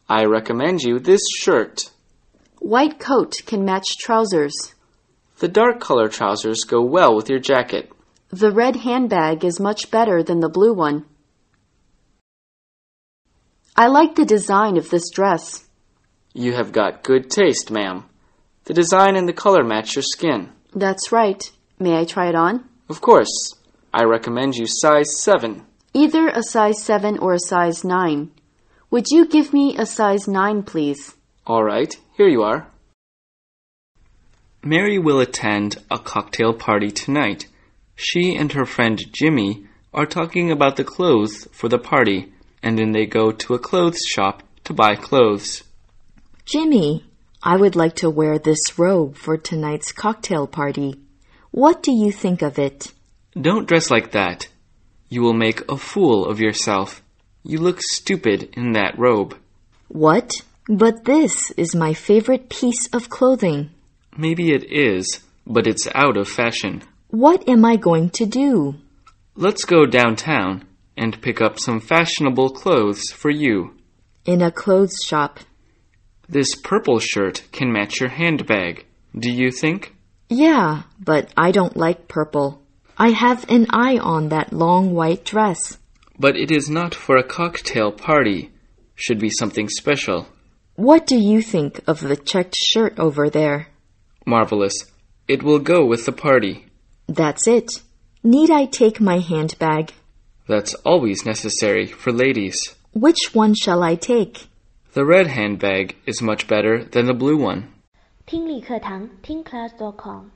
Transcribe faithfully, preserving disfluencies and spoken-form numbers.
I recommend you this shirt. White coat can match trousers. The dark color trousers go well with your jacket. The red handbag is much better than the blue one. I like the design of this dress. You have got good taste, ma'am. The design and the color match your skin. That's right. May I try it on? Of course. I recommend you size seven. Either a size seven or a size nine. Would you give me a size nine, please? All right, here you are. Mary will attend a cocktail party tonight. She and her friend Jimmy are talking about the clothes for the party, and then they go to a clothes shop to buy clothes. Jimmy, I would like to wear this robe for tonight's cocktail party. What do you think of it? Don't dress like that. You will make a fool of yourself. You look stupid in that robe. What? But this is my favorite piece of clothing. Maybe it is, but it's out of fashion. What am I going to do? Let's go downtown and pick up some fashionable clothes for you. In a clothes shop. This purple shirt can match your handbag. Do you think? Yeah, but I don't like purple. I have an eye on that long white dress. But it is not for a cocktail party. Should be something special. What do you think of the checked shirt over there? Marvelous. It will go with the party. That's it. Need I take my handbag? That's always necessary for ladies. Which one shall I take? The red handbag is much better than the blue one. 听力课堂听 class dot com